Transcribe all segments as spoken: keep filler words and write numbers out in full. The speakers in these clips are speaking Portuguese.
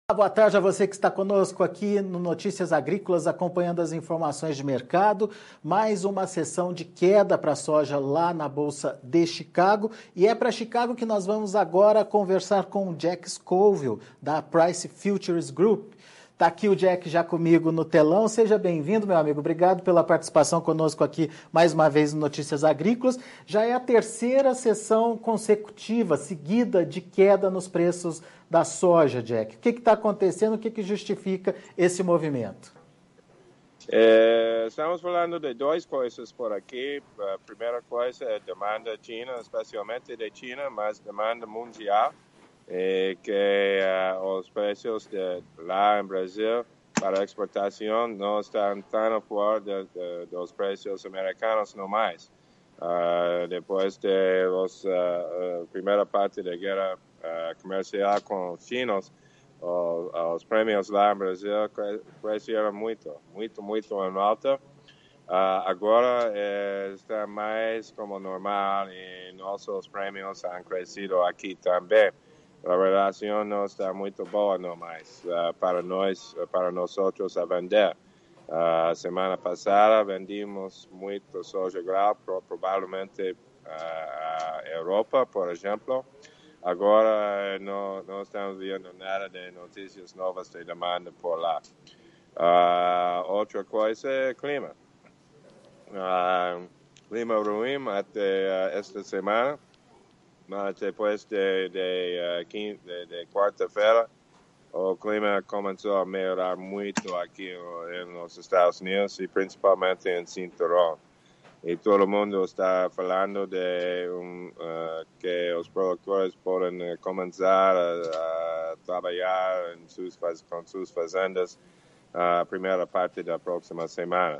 Boa tarde a você que está conosco aqui no Notícias Agrícolas, acompanhando as informações de mercado. Mais uma sessão de queda para a soja lá na Bolsa de Chicago. E é para Chicago que nós vamos agora conversar com o Jack Scoville, da Price Futures Group. Está aqui o Jack já comigo no telão. Seja bem-vindo, meu amigo. Obrigado pela participação conosco aqui mais uma vez no Notícias Agrícolas. Já é a terceira sessão consecutiva, seguida de queda nos preços da soja, Jack. O que está acontecendo? O que, que justifica esse movimento? É, estamos falando de duas coisas por aqui. A primeira coisa é a demanda china, especialmente de China, mas demanda mundial. É, que uh, os preços de, lá em Brasil para exportação não estão tão fora de, de, dos preços americanos não mais. Uh, depois de los, uh, uh, primeira parte da guerra uh, comercial com os chinos, uh, os prêmios lá em Brasil cresceram muito, muito, muito em alta. Uh, agora eh, está mais como normal e nossos prêmios han crescido aqui também. A relação não está muito boa não mais uh, para nós, para nós outros a vender. A uh, semana passada vendimos muito soja grau, provavelmente a uh, Europa, por exemplo. Agora não, não estamos vendo nada de notícias novas de demanda por lá. Uh, outra coisa é clima. Uh, clima ruim até uh, esta semana. Mas depois de, de, uh, de, de quarta-feira, o clima começou a melhorar muito aqui nos Estados Unidos e principalmente em Cinturão. E todo mundo está falando de um, uh, que os produtores podem começar a, a trabalhar em suas, com suas fazendas a uh, primeira parte da próxima semana.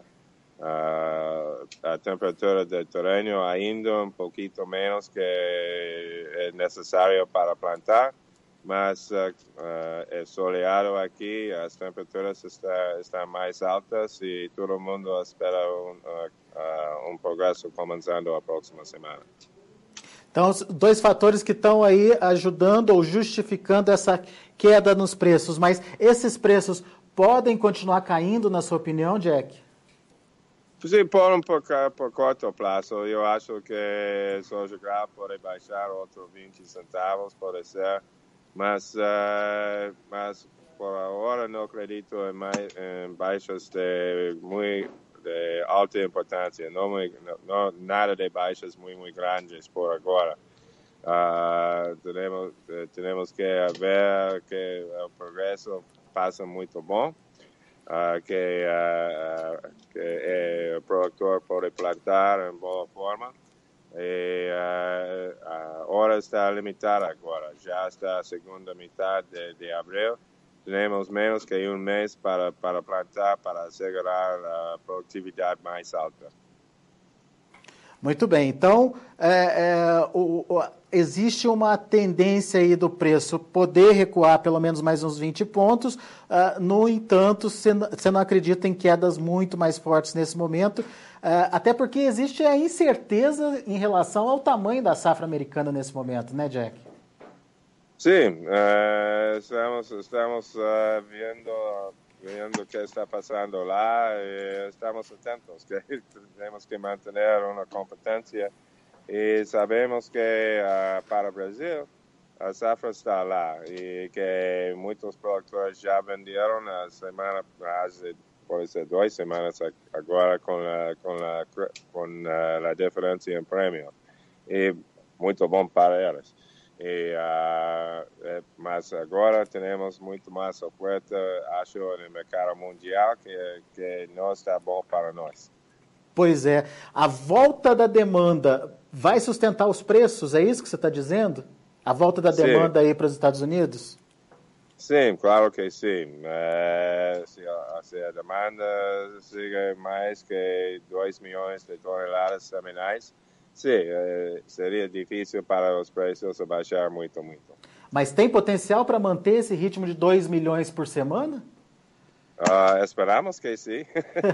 Uh, a temperatura do terreno ainda um pouquinho menos que é necessário para plantar, mas uh, uh, é soleado aqui, as temperaturas está, estão mais altas e todo mundo espera um, uh, uh, um progresso começando a próxima semana. Então, dois fatores que estão aí ajudando ou justificando essa queda nos preços, mas esses preços podem continuar caindo, na sua opinião, Jack? Sim, por um por, por curto prazo, eu acho que soja grau pode baixar outros vinte centavos, pode ser, mas, uh, mas por agora não acredito em, mais, em baixas de, muito, de alta importância, não, não, nada de baixas muito, muito grandes por agora. Uh, temos, temos que ver que o progresso passa muito bom. Uh, que, uh, que uh, o produtor pode plantar em boa forma. E, uh, a hora está limitada agora, já está a segunda metade de, de abril. Temos menos que um mês para, para plantar, para assegurar a produtividade mais alta. Muito bem, então é, é, o, o, existe uma tendência aí do preço poder recuar pelo menos mais uns vinte pontos, uh, no entanto, você não acredita em quedas muito mais fortes nesse momento, uh, até porque existe a incerteza em relação ao tamanho da safra americana nesse momento, né, Jack? Sim, uh, estamos, estamos uh, vendo... vendo o que está passando lá e estamos atentos que temos que manter uma competência e sabemos que uh, para o Brasil a safra está lá e que muitos produtores já venderam na semana, pode ser duas semanas agora com a, com a, com a, a diferença em prêmio e muito bom para eles. E, uh, mas agora temos muito mais oferta, acho, no mercado mundial que, que não está bom para nós. Pois é. A volta da demanda vai sustentar os preços? É isso que você está dizendo? A volta da sim. demanda aí para os Estados Unidos? Sim, claro que sim. É, se, a, se a demanda siga mais que dois milhões de toneladas semanais, sim, é, seria difícil para os preços baixar muito, muito. Mas tem potencial para manter esse ritmo de dois milhões por semana? Uh, esperamos que sim,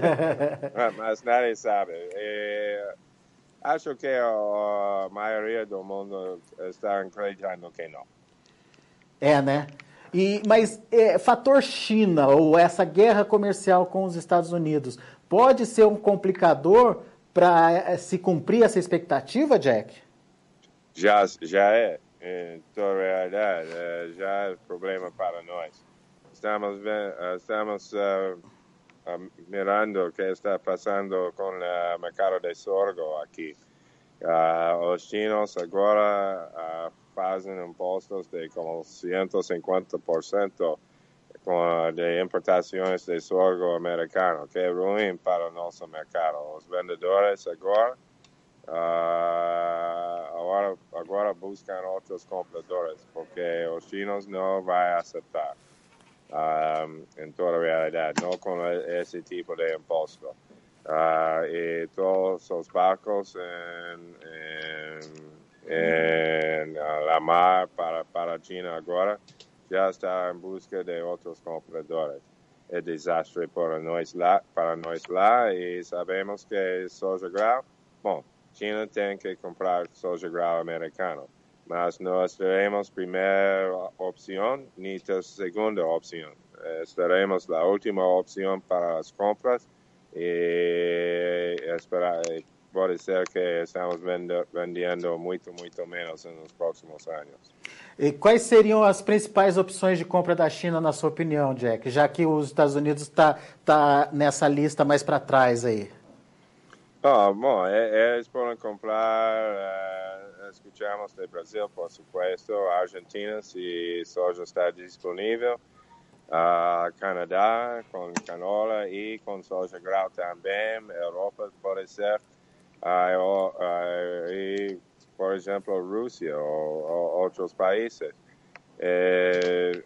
mas nadie sabe. E, acho que a maioria do mundo está acreditando que não. É, né? E, mas é, fator China, ou essa guerra comercial com os Estados Unidos, pode ser um complicador para é, se cumprir essa expectativa, Jack? Já, já é, em toda realidade, já é problema para nós. Estamos, estamos uh, uh, mirando o que está passando com o mercado de sorgo aqui. Uh, os chinos agora uh, fazem impostos de como ciento cincuenta por ciento de importações de sorgo americano, que é ruim para o nosso mercado. Os vendedores agora, uh, agora, agora buscam outros compradores, porque os chinos não vão aceitar, um, em toda a realidade, não com esse tipo de imposto. Uh, e todos os barcos em, em, em la mar para, para a China agora já está em busca de outros compradores. É desastre para nós lá, para nós lá e sabemos que soja grau, bom, China tem que comprar soja grau americano, mas nós teremos primeira opção, nem segunda opção. Estaremos a última opção para as compras e esperar, pode ser que estamos vendendo muito, muito menos nos próximos anos. E quais seriam as principais opções de compra da China, na sua opinião, Jack? Já que os Estados Unidos está tá nessa lista mais para trás aí. Oh, bom, eles podem comprar, uh, escutamos do Brasil, por supuesto, Argentina, se soja está disponível, uh, Canadá com canola e com soja grau também, Europa pode ser, uh, uh, e, por exemplo, Rússia ou, ou outros países. E,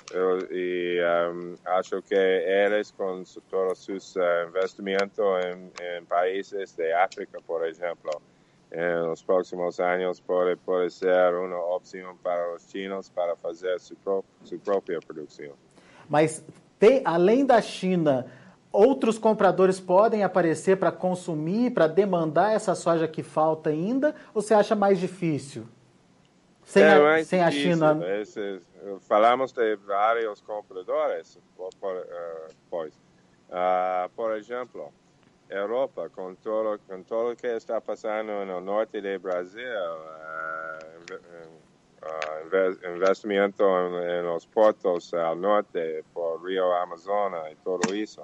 e um, acho que eles, com todos seus uh, investimentos em, em países de África, por exemplo, em os próximos anos pode, pode ser uma opção para os chinos para fazer sua, pró sua própria produção. Mas, tem, além da China, outros compradores podem aparecer para consumir, para demandar essa soja que falta ainda, ou você acha mais difícil? Sem, é a, sem difícil. a China. Esse, falamos de vários compradores, por, por, uh, pois. Uh, por exemplo, Europa, com todo, com todo o que está passando no norte do Brasil, uh, uh, investimento em, em os portos ao norte, por Rio Amazonas e tudo isso.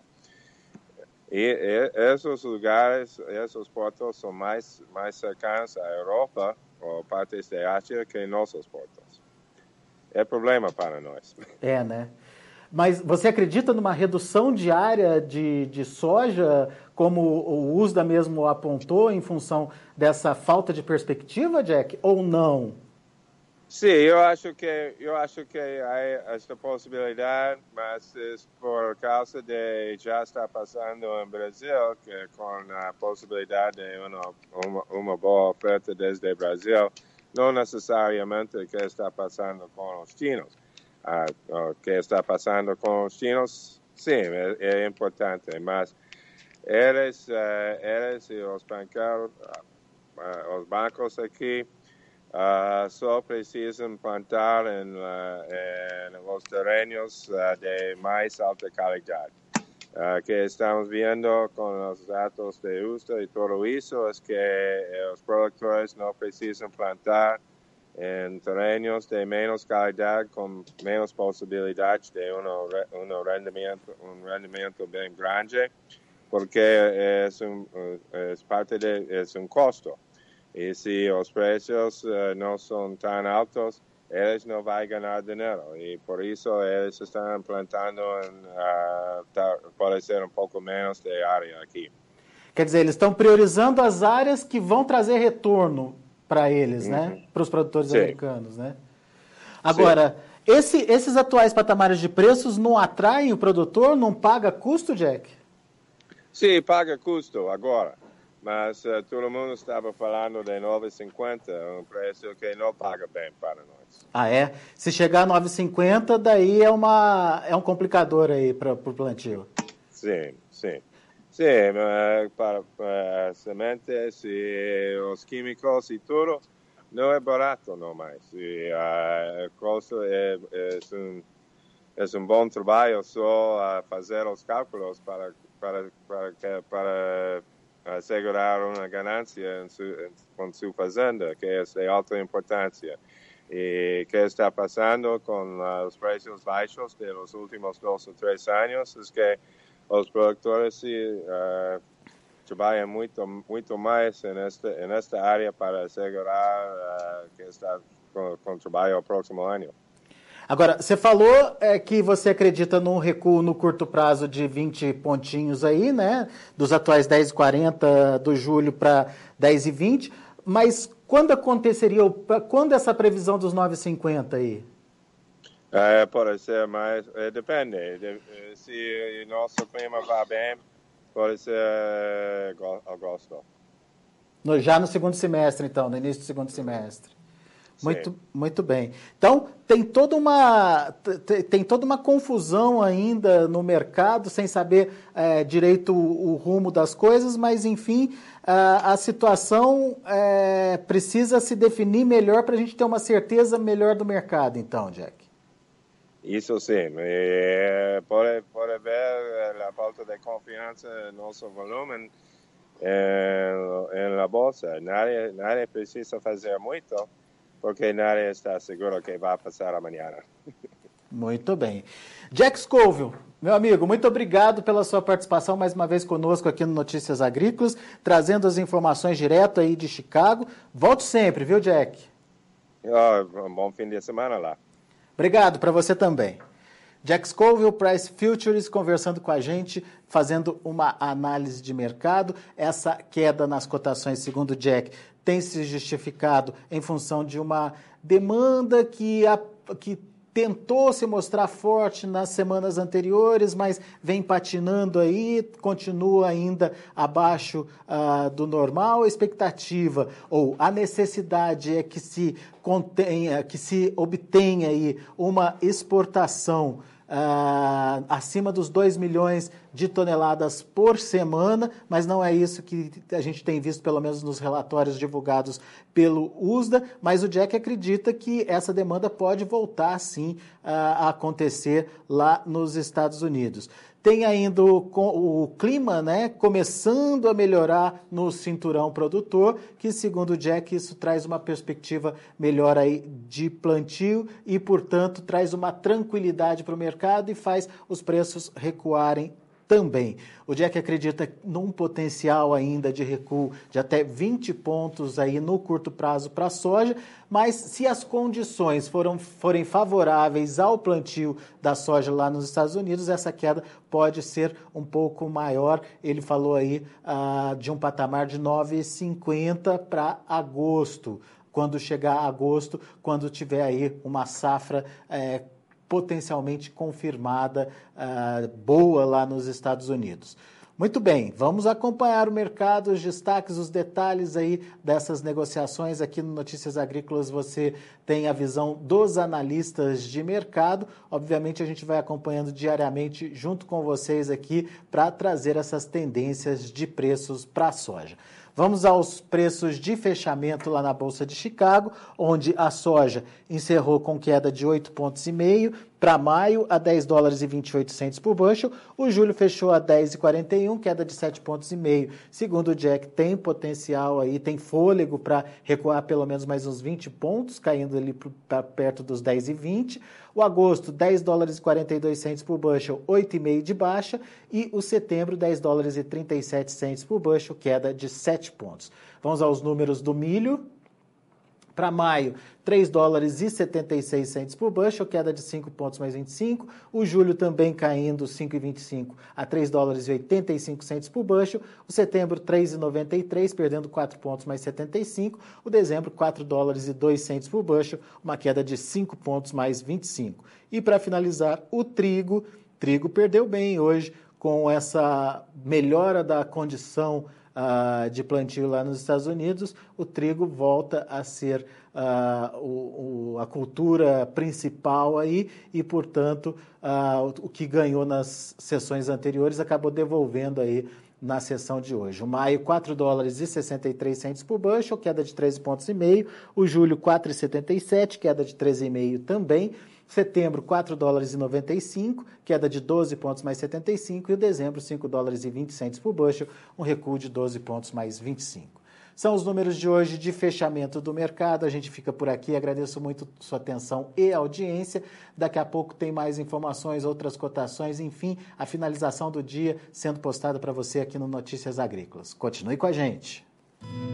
E, e esses lugares, esses portos são mais, mais cercanos à Europa ou partes da Ásia que nossos portos. É problema para nós. É, né? Mas você acredita numa redução diária de, de soja, como o U S D A mesmo apontou, em função dessa falta de perspectiva, Jack, ou não? Sim, eu acho que eu acho que há esta possibilidade, mas é por causa de já estar passando em Brasil, que com a possibilidade de uma, uma, uma boa oferta desde o Brasil, não necessariamente o que está passando com os chinos. Ah, o que está passando com os chinos, sim, é, é importante, mas eles, uh, eles e os banqueiros, uh, os bancos aqui, Uh, só precisam plantar em, uh, em os terrenos uh, de mais alta qualidade. Uh, que estamos vendo com os dados de U S D A e tudo isso é que os produtores não precisam plantar em terrenos de menos qualidade, com menos possibilidade de um, um, rendimento, um rendimento bem grande, porque é, um, é parte de é um custo. E se os preços uh, não são tão altos, eles não vão ganhar dinheiro. E por isso eles estão plantando, uh, tá, pode ser um pouco menos de área aqui. Quer dizer, eles estão priorizando as áreas que vão trazer retorno para eles, uhum. né? Para os produtores Sim. americanos, né? Agora, esse, esses atuais patamares de preços não atraem o produtor? Não paga custo, Jack? Sim, paga custo agora. Mas uh, todo mundo estava falando de nove e cinquenta, um preço que não paga bem para nós. Ah, é? Se chegar a nove e cinquenta, daí é, uma, é um complicador aí para o plantio. Sim, sim. Sim, uh, para uh, sementes e os químicos e tudo, não é barato não mais. E, uh, o custo é, é um, é um bom trabalho só a fazer os cálculos para, para, para, para assegurar uma ganância em su, em, com sua fazenda, que é de alta importância. E que está passando com uh, os preços baixos dos últimos dois ou três anos é que os produtores uh, trabalham muito, muito mais nesta, nesta área para assegurar uh, que está com, com trabalho ao próximo ano. Agora, você falou é, que você acredita num recuo no curto prazo de vinte pontinhos aí, né? Dos atuais dez e quarenta do julho para dez e vinte, mas quando aconteceria, quando essa previsão dos nove e cinquenta aí? É, pode ser, mas é, depende. De, se nosso clima vai bem, pode ser agosto. No, já no segundo semestre, então, no início do segundo semestre. Muito, muito bem. Então, tem toda uma, tem toda uma confusão ainda no mercado, sem saber é, direito o, o rumo das coisas, mas, enfim, a, a situação é, precisa se definir melhor para a gente ter uma certeza melhor do mercado, então, Jack. Isso sim. E, pode, pode ver a falta de confiança no nosso volume em, na bolsa. Nadie, nadie precisa fazer muito, porque nadie está seguro que vai passar amanhã. Muito bem. Jack Scoville, meu amigo, muito obrigado pela sua participação mais uma vez conosco aqui no Notícias Agrícolas, trazendo as informações direto aí de Chicago. Volte sempre, viu, Jack? Oh, um bom fim de semana lá. Obrigado, para você também. Jack Scoville, Price Futures, conversando com a gente, fazendo uma análise de mercado. Essa queda nas cotações, segundo Jack, tem se justificado em função de uma demanda que, a, que tentou se mostrar forte nas semanas anteriores, mas vem patinando aí, continua ainda abaixo uh, do normal. A expectativa ou a necessidade é que se contenha, que se obtenha aí uma exportação Uh, acima dos dois milhões de toneladas por semana, mas não é isso que a gente tem visto, pelo menos nos relatórios divulgados pelo U S D A, mas o Jack acredita que essa demanda pode voltar, sim, uh, a acontecer lá nos Estados Unidos. Tem ainda o, o clima, né, começando a melhorar no cinturão produtor, que, segundo o Jack, isso traz uma perspectiva melhor aí de plantio e, portanto, traz uma tranquilidade para o mercado e faz os preços recuarem também. O Jack acredita num potencial ainda de recuo de até vinte pontos aí no curto prazo para a soja, mas se as condições foram, forem favoráveis ao plantio da soja lá nos Estados Unidos, essa queda pode ser um pouco maior. Ele falou aí ah, de um patamar de nove e cinquenta para agosto, quando chegar agosto, quando tiver aí uma safra eh, potencialmente confirmada, uh, boa lá nos Estados Unidos. Muito bem, vamos acompanhar o mercado, os destaques, os detalhes aí dessas negociações. Aqui no Notícias Agrícolas você tem a visão dos analistas de mercado. Obviamente a gente vai acompanhando diariamente junto com vocês aqui para trazer essas tendências de preços para a soja. Vamos aos preços de fechamento lá na Bolsa de Chicago, onde a soja encerrou com queda de oito vírgula cinco pontos para maio a dez dólares e vinte e oito centavos por bushel. O julho fechou a dez e quarenta e um, queda de sete vírgula cinco pontos. Segundo o Jack, tem potencial aí, tem fôlego para recuar pelo menos mais uns vinte pontos, caindo ali para perto dos dez e vinte. O agosto, dez dólares e quarenta e dois centavos por bushel, oito vírgula cinco de baixa. E o setembro, dez dólares e trinta e sete centavos por bushel, queda de sete pontos. Vamos aos números do milho. Para maio, três dólares e setenta e seis centavos por bushel, queda de cinco pontos mais vinte e cinco. O julho também caindo cinco vírgula vinte e cinco a três dólares e oitenta e cinco centavos por bushel. O setembro, três vírgula noventa e três, perdendo quatro pontos mais setenta e cinco. O dezembro, quatro dólares e dois centavos por bushel, uma queda de cinco pontos mais vinte e cinco. E para finalizar, o trigo, trigo perdeu bem hoje com essa melhora da condição Uh, de plantio lá nos Estados Unidos. O trigo volta a ser uh, o, o, a cultura principal aí e, portanto, uh, o, o que ganhou nas sessões anteriores acabou devolvendo aí na sessão de hoje. O maio, quatro dólares e sessenta e três centavos por bushel, queda de treze pontos e meio. O julho, quatro dólares e setenta e sete, queda de treze vírgula cinco também. Setembro, quatro dólares e noventa e cinco, queda de doze pontos mais setenta e cinco, e o dezembro, cinco dólares e vinte centos por bushel, um recuo de doze pontos mais vinte e cinco. São os números de hoje de fechamento do mercado. A gente fica por aqui. Agradeço muito sua atenção e audiência. Daqui a pouco tem mais informações, outras cotações, enfim, a finalização do dia sendo postada para você aqui no Notícias Agrícolas. Continue com a gente.